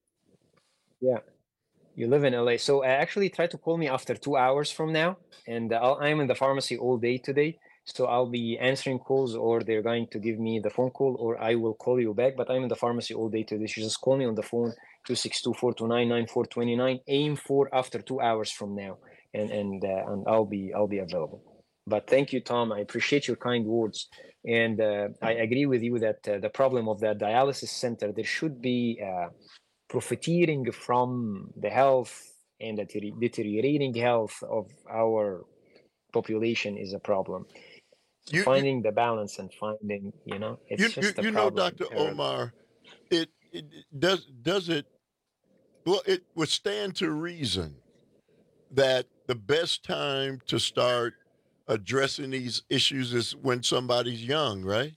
Yeah. You live in L A. So uh, actually try to call me after two hours from now. And uh, I'll, I'm in the pharmacy all day today. So I'll be answering calls, or they're going to give me the phone call, or I will call you back. But I'm in the pharmacy all day today. So just call me on the phone, two six two, four two nine, nine four two nine. Aim for after two hours from now. And and uh, and I'll be I'll be available. But thank you, Tom. I appreciate your kind words. And uh, I agree with you that uh, the problem of the dialysis center, there should be uh, profiteering from the health and the ter- deteriorating health of our population is a problem. So You- finding the balance and finding, you know, it's you, just you, a you know, problem. Doctor Harold. Omar, it, it does does it well. It would stand to reason that the best time to start addressing these issues is when somebody's young, right?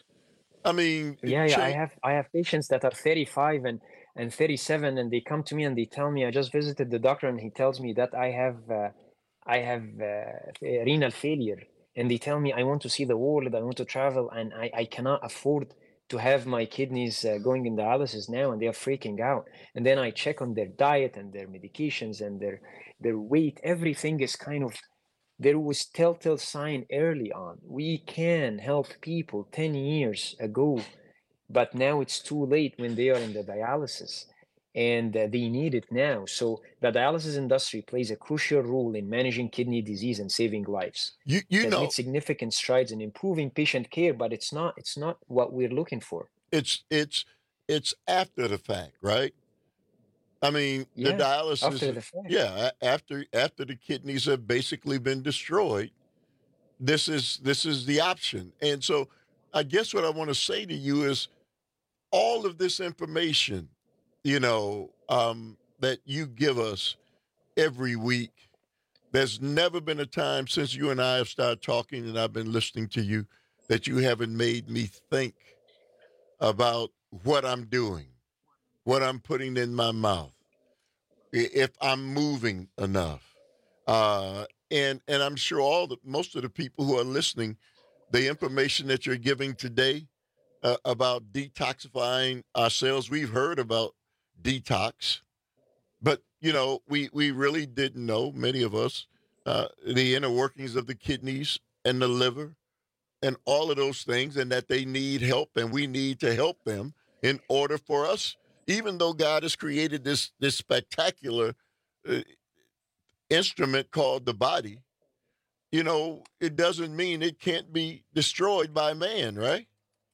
I mean, Yeah, yeah. I cha- have I have patients that are thirty-five and and thirty-seven, and they come to me and they tell me, I just visited the doctor, and he tells me that I have uh, I have uh, renal failure, and they tell me I want to see the world, I want to travel, and I I cannot afford to have my kidneys uh, going in dialysis now, and they are freaking out. And then I check on their diet and their medications and their their weight. Everything is kind of, there was telltale sign early on. We can help people ten years ago, but now it's too late when they are in the dialysis, and uh, they need it now. So the dialysis industry plays a crucial role in managing kidney disease and saving lives. you you It has know, made significant strides in improving patient care, but it's not it's not what we're looking for. it's it's it's after the fact, right? I mean, the Yeah, dialysis. after the fact. Yeah, a- after after the kidneys have basically been destroyed, this is this is the option. And so, I guess what I want to say to you is, all of this information, you know, um, that you give us every week. There's never been a time since you and I have started talking and I've been listening to you that you haven't made me think about what I'm doing, what I'm putting in my mouth, i- if I'm moving enough. Uh, and and I'm sure all the most of the people who are listening, the information that you're giving today uh, about detoxifying ourselves, we've heard about detox, but you know, we we really didn't know, many of us, uh, the inner workings of the kidneys and the liver and all of those things, and that they need help, and we need to help them in order for us, even though God has created this this spectacular uh, instrument called the body, you know, it doesn't mean it can't be destroyed by man, right?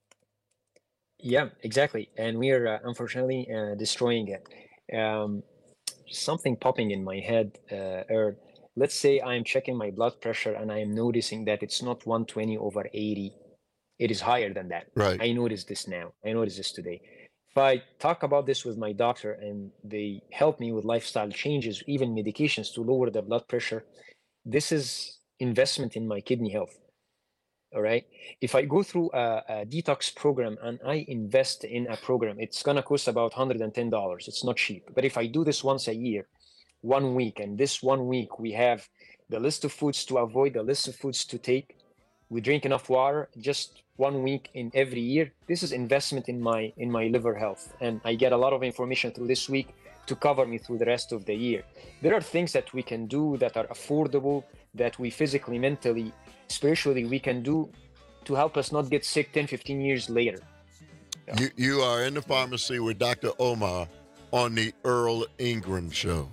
Yeah, exactly. And we are uh, unfortunately uh, destroying it. Um, something popping in my head, uh, or let's say I'm checking my blood pressure and I am noticing that it's not one twenty over eighty. It is higher than that. Right. I notice this now. I notice this today. If I talk about this with my doctor and they help me with lifestyle changes, even medications to lower the blood pressure, this is investment in my kidney health. All right. If I go through a, a detox program and I invest in a program, it's going to cost about one hundred ten dollars. It's not cheap. But if I do this once a year, one week, and this one week we have the list of foods to avoid, the list of foods to take, we drink enough water, just one week in every year, this is investment in my in my liver health. And I get a lot of information through this week to cover me through the rest of the year. There are things that we can do that are affordable, that we physically, mentally, spiritually, we can do to help us not get sick ten, fifteen years later. You you are in the pharmacy with Doctor Omar on the Earl Ingram Show.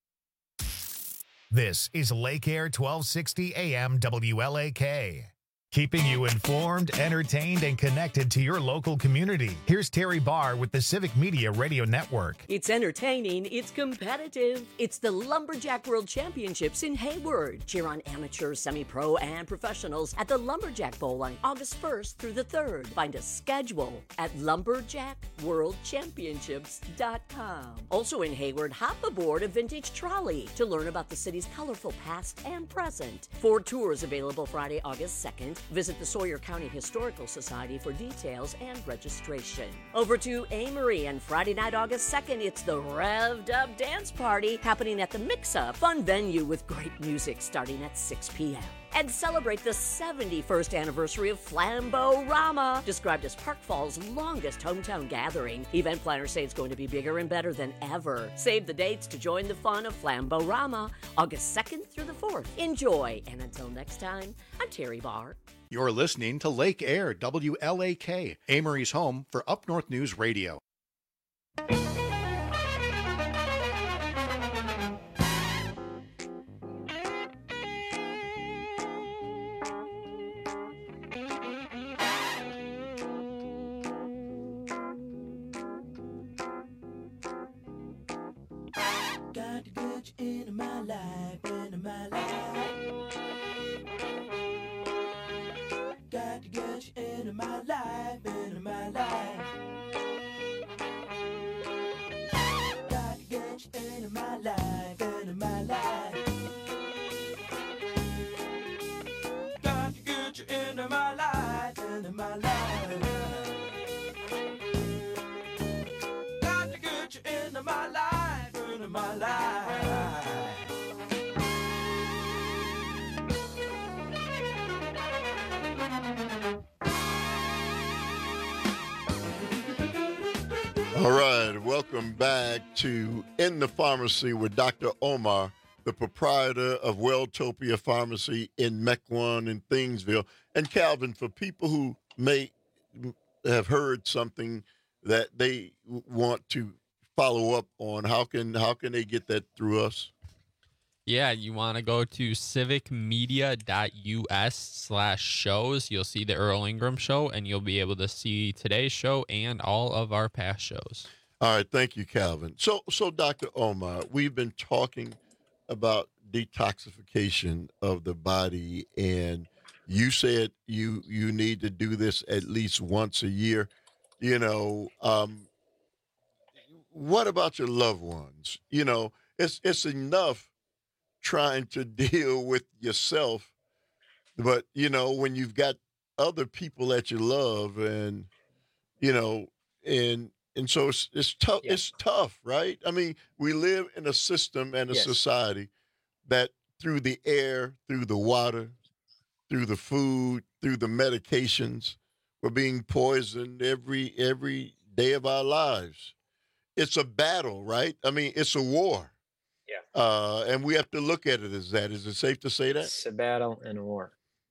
This is Lake Air twelve sixty A M W L A K. keeping you informed, entertained, and connected to your local community. Here's Terry Barr with the Civic Media Radio Network. It's entertaining, it's competitive. It's the Lumberjack World Championships in Hayward. Cheer on amateurs, semi-pro, and professionals at the Lumberjack Bowl on August first through the third. Find a schedule at lumberjack world championships dot com. Also in Hayward, hop aboard a vintage trolley to learn about the city's colorful past and present. Four tours available Friday, August second. Visit the Sawyer County Historical Society for details and registration. Over to Amory, and Friday night, August second, it's the Revved Up Dance Party happening at the Mix-Up, fun venue with great music starting at six p.m. And celebrate the seventy-first anniversary of Flambo-Rama, described as Park Fall's longest hometown gathering. Event planners say it's going to be bigger and better than ever. Save the dates to join the fun of Flambo-Rama, August second through the fourth. Enjoy, and until next time, I'm Terry Barr. You're listening to Lake Air, W L A K, Amory's home for Up North News Radio. Got to get you into my life, into my life. Got to get you into my life, into my life. Got to get you into my life, into my life. Got to get you into my life, into my life. Got to get you into my life, into my life. All right, welcome back to In the Pharmacy with Doctor Omar, the proprietor of Welltopia Pharmacy in Mequon and Thingsville. And Calvin, for people who may have heard something that they want to follow up on, how can how can they get that through us? Yeah, you want to go to civicmedia.us slash shows. You'll see the Earl Ingram show, and you'll be able to see today's show and all of our past shows. All right, thank you, Calvin. So, so Doctor Omar, we've been talking about detoxification of the body, and you said you you need to do this at least once a year. You know, um, what about your loved ones? You know, it's it's enough trying to deal with yourself, but you know, when you've got other people that you love, and you know, and and so it's it's tough. Yeah. It's tough, right? I mean, we live in a system and a Yes. society that through the air, through the water, through the food, through the medications, we're being poisoned every every day of our lives. It's a battle, right? I mean, it's a war. Yeah. Uh, and we have to look at it as that. Is it safe to say that? It's a battle and a war.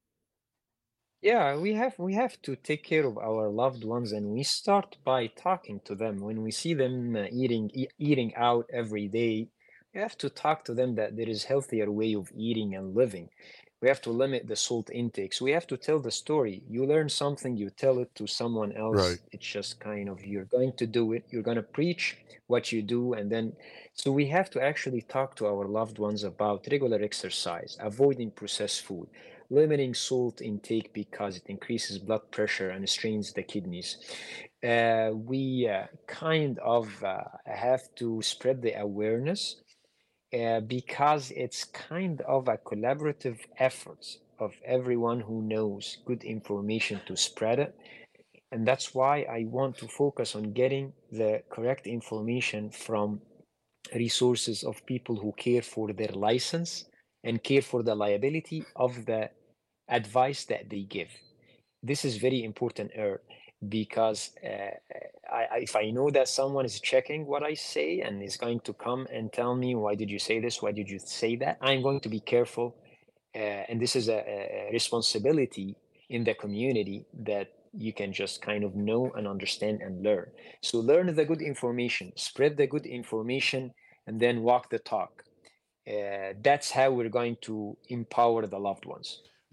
Yeah, we have we have to take care of our loved ones, and we start by talking to them. When we see them uh, eating e- eating out every day, we have to talk to them that there is healthier way of eating and living. We have to limit the salt intakes. We have to tell the story. You learn something, you tell it to someone else. Right. It's just kind of, you're going to do it. You're going to preach what you do, and then so we have to actually talk to our loved ones about regular exercise, avoiding processed food, limiting salt intake because it increases blood pressure and strains the kidneys. Uh, we uh, kind of uh, have to spread the awareness uh, because it's kind of a collaborative effort of everyone who knows good information to spread it. And that's why I want to focus on getting the correct information from resources of people who care for their license and care for the liability of the advice that they give. This is very important, er, because uh, I, I- if I know that someone is checking what I say and is going to come and tell me, why did you say this? Why did you say that? I'm going to be careful. Uh, and this is a, a responsibility in the community that you can just kind of know and understand and learn. So learn the good information, spread the good information, and then walk the talk. Uh, that's how we're going to empower the loved ones.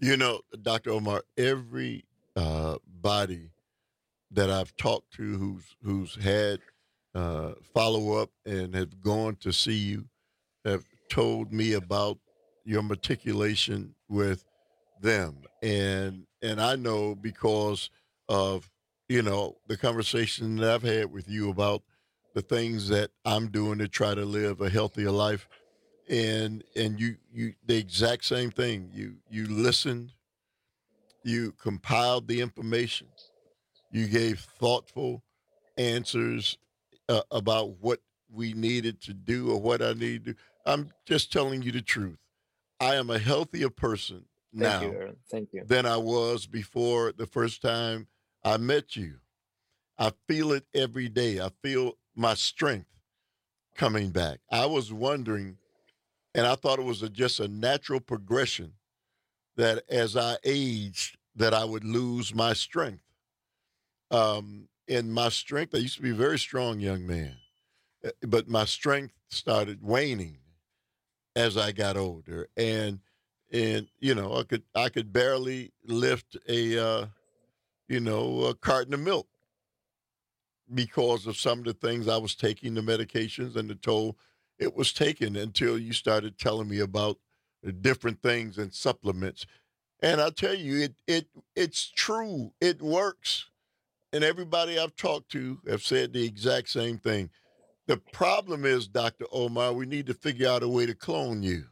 You know, Doctor Omar, every uh, body that I've talked to who's who's had uh, follow up and have gone to see you have told me about your meticulation with them, and and I know because of you know the conversation that I've had with you about the things that I'm doing to try to live a healthier life, and and you you the exact same thing. You you listened, you compiled the information, you gave thoughtful answers uh, about what we needed to do or what I need to do. I'm just telling you the truth. I am a healthier person now Thank you, Aaron. Thank you. than I was before the first time I met you. I feel it every day. I feel my strength coming back. I was wondering, and I thought it was a, just a natural progression that as I aged, that I would lose my strength. Um, and my strength, I used to be a very strong young man, but my strength started waning as I got older. And, and you know, I could I could barely lift a, uh, you know, a carton of milk because of some of the things I was taking, the medications and the toll it was taken, until you started telling me about the different things and supplements. And I'll tell you, it it it's true. It works. And everybody I've talked to have said the exact same thing. The problem is, Doctor Omar, we need to figure out a way to clone you.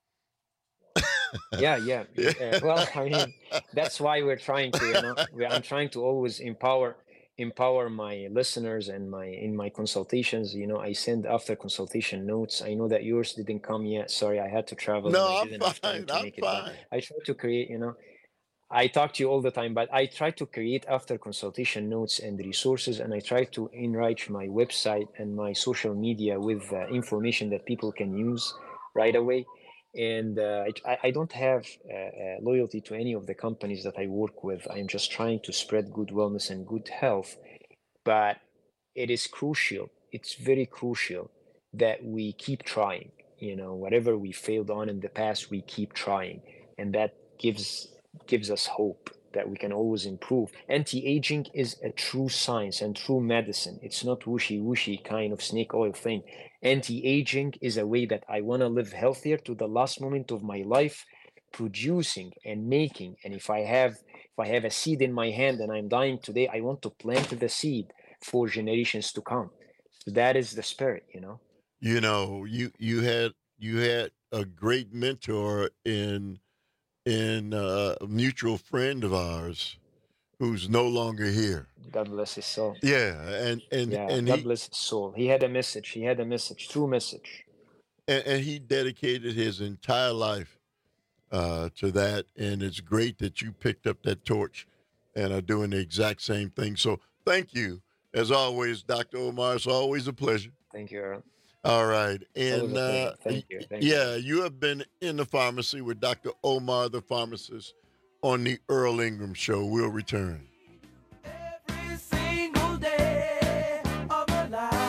yeah, yeah. Uh, well, I mean, that's why we're trying to, you know, we, I'm trying to always empower empower my listeners and my in my consultations. You know, I send after consultation notes. I know that yours didn't come yet. Sorry, I had to travel. No, and I I'm didn't have time fine. to I'm make it, but fine. I try to create, you know, I talk to you all the time, but I try to create after consultation notes and resources, and I try to enrich my website and my social media with uh, information that people can use right away. And uh, I, I don't have uh, uh, loyalty to any of the companies that I work with. I'm just trying to spread good wellness and good health. But it is crucial. It's very crucial that we keep trying. You know, whatever we failed on in the past, we keep trying, and that gives gives us hope that we can always improve. Anti-aging is a true science and true medicine. It's not wishy-washy kind of snake oil thing. Anti-aging is a way that I want to live healthier to the last moment of my life, producing and making. And if I have if I have a seed in my hand and I'm dying today, I want to plant the seed for generations to come. So that is the spirit, you know. You know, you you had you had a great mentor in in uh, a mutual friend of ours who's no longer here. God bless his soul. Yeah, and and yeah, and God he, bless his soul. He had a message. He had a message, true message. and, and he dedicated his entire life uh, to that. And it's great that you picked up that torch and are doing the exact same thing. So thank you, as always, Doctor Omar. It's always a pleasure. Thank you, Aaron. All right. And Always a pleasure. uh, Thank you. Thank yeah, you have been in the pharmacy with Doctor Omar, the pharmacist, on the Earl Ingram Show. We'll return. Every single day of my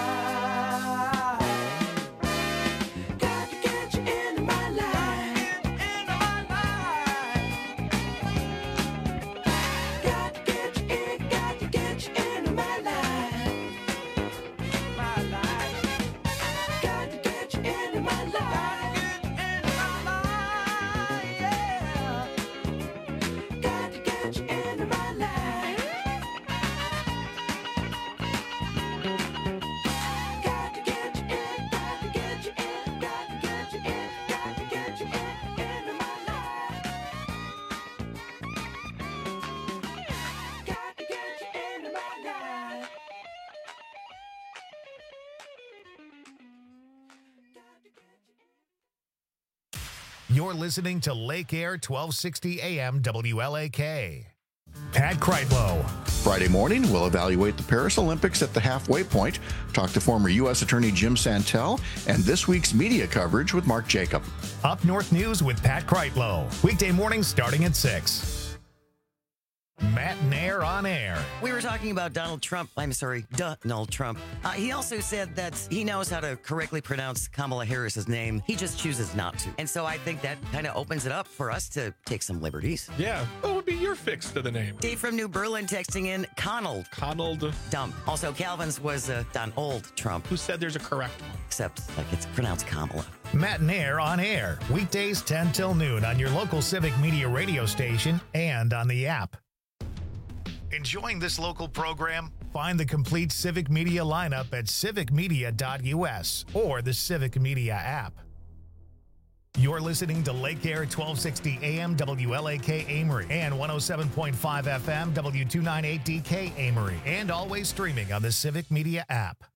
life. Got to get you into my life. Into my life. Got to get you in, got to get you into my life. My life. Got to get you into my life. Into my life, yeah. Got to get you into my life. Got to get you in, got to get you in, got to get you in, got to get you in, into my life. Got to get you into my life. You're listening to Lake Air twelve sixty A M W L A K. Pat Kreitlow. Friday morning, we'll evaluate the Paris Olympics at the halfway point, talk to former U S Attorney Jim Santel, and this week's media coverage with Mark Jacob. Up North News with Pat Kreitlow. Weekday mornings starting at six. Matt and Air on Air. We were talking about Donald Trump. I'm sorry, Donald Trump. Uh, he also said that he knows how to correctly pronounce Kamala Harris's name. He just chooses not to. And so I think that kind of opens it up for us to take some liberties. Yeah, what would be your fix to the name? Dave from New Berlin texting in Conald. Conald. Dumb. Also, Calvin's was uh, Donald Trump. Who said there's a correct one? Except like it's pronounced Kamala. Matt and Air on Air. Weekdays ten till noon on your local Civic Media radio station and on the app. Enjoying this local program? Find the complete Civic Media lineup at civic media dot u s or the Civic Media app. You're listening to Lake Air twelve sixty A M W L A K Amory and one oh seven point five F M W two ninety-eight D K Amory, and always streaming on the Civic Media app.